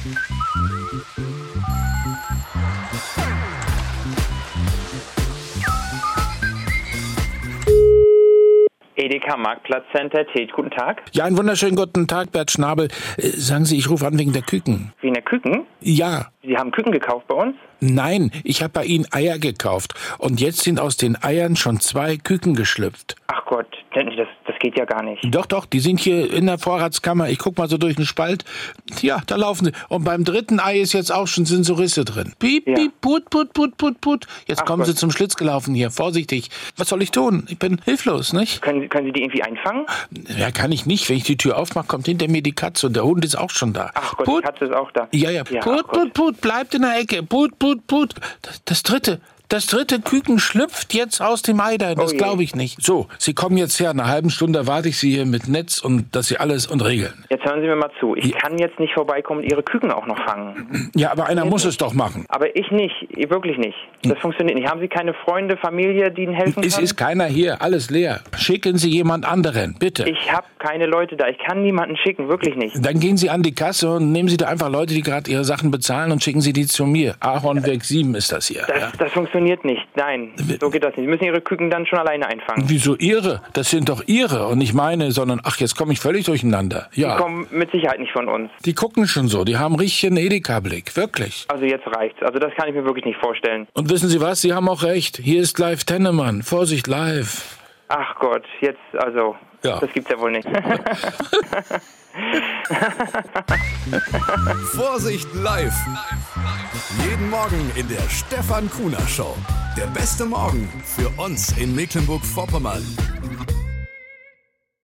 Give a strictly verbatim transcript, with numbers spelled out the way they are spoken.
Edeka Marktplatzcenter, Tät, guten Tag. Ja, einen wunderschönen guten Tag, Bert Schnabel. Äh, sagen Sie, ich rufe an wegen der Küken. Wegen der Küken? Ja. Sie haben Küken gekauft bei uns? Nein, ich habe bei Ihnen Eier gekauft. Und jetzt sind aus den Eiern schon zwei Küken geschlüpft. Ach Gott, das, das geht ja gar nicht. Doch, doch, die sind hier in der Vorratskammer. Ich guck mal so durch den Spalt. Ja, da laufen sie. Und beim dritten Ei ist jetzt auch schon, sind so Risse drin. Piep, Ja. piep, put, put, put, put, put. Jetzt Ach kommen Gott. sie zum Schlitz gelaufen hier. Vorsichtig. Was soll ich tun? Ich bin hilflos, nicht? Können, Sie- können Sie die irgendwie einfangen? Ja, kann ich nicht. Wenn ich die Tür aufmache, kommt hinter mir die Katze und der Hund ist auch schon da. Ach Gott, Put. die Katze ist auch da. Ja, ja. Ja, Put, ach Gott. put, put, bleibt in der Ecke. Put, put, put. Das, das dritte. Das dritte Küken schlüpft jetzt aus dem Ei da. Das Oh je. glaube ich nicht. So, Sie kommen jetzt her. In einer halben Stunde erwarte ich Sie hier mit Netz und dass Sie alles und regeln. Jetzt hören Sie mir mal zu. Ich kann jetzt nicht vorbeikommen und Ihre Küken auch noch fangen. Ja, aber einer muss es doch machen. Aber ich nicht, wirklich nicht. Das funktioniert nicht. Haben Sie keine Freunde, Familie, die Ihnen helfen Es können? ist keiner hier. Alles leer. Schicken Sie jemand anderen, bitte. Ich habe keine Leute da. Ich kann niemanden schicken, wirklich nicht. Dann gehen Sie an die Kasse und nehmen Sie da einfach Leute, die gerade ihre Sachen bezahlen und schicken Sie die zu mir. Ahornweg sieben ist das hier. Das, Ja. das funktioniert nicht. Nein, so geht das nicht. Sie müssen Ihre Küken dann schon alleine einfangen. Wieso Ihre? Das sind doch Ihre und nicht meine, sondern ach, jetzt komme ich völlig durcheinander. Die Ja. kommen mit Sicherheit nicht von uns. Die gucken schon so, die haben richtig einen Edeka-Blick, wirklich. Also jetzt reicht's. Also das kann ich mir wirklich nicht vorstellen. Und wissen Sie was, Sie haben auch recht. Hier ist live Tennemann. Vorsicht, live. Ach Gott, jetzt, also, Ja. das gibt's ja wohl nicht. Vorsicht live. Jeden Morgen in der Stefan Kuhner Show. Der beste Morgen für uns in Mecklenburg-Vorpommern.